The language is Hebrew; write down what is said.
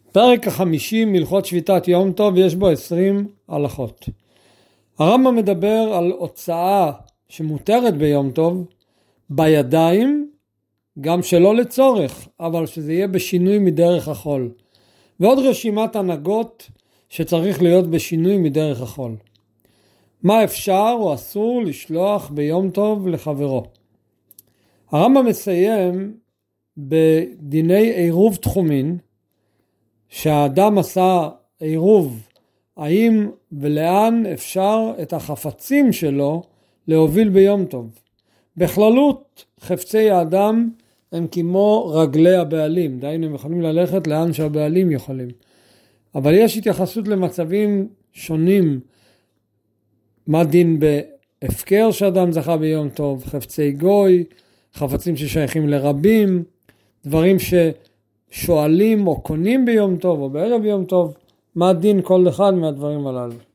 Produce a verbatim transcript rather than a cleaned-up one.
פרק החמישי מלכות שביתת יום טוב, יש בו עשרים הלכות. הרמב"ם מדבר על הוצאה שמותרת ביום טוב, בידיים, גם שלא לצורך, אבל שזה יהיה בשינוי מדרך החול. ועוד רשימת הנהגות שצריך להיות בשינוי מדרך החול. מה אפשר או אסור לשלוח ביום טוב לחברו? הרמב"ם מסיים בדיני עירוב תחומין, שהאדם עשה עירוב, האם ולאן אפשר את החפצים שלו להוביל ביום טוב. בכללות חפצי האדם הם כמו רגלי הבעלים, דהיינו הם יכולים ללכת לאן שהבעלים יכולים. אבל יש התייחסות למצבים שונים, מה דין בהפקר שאדם זכה ביום טוב, חפצי גוי, חפצים ששייכים לרבים, דברים ששואלים או קונים ביום טוב או בערב יום טוב, מה דין כל אחד מהדברים הללו.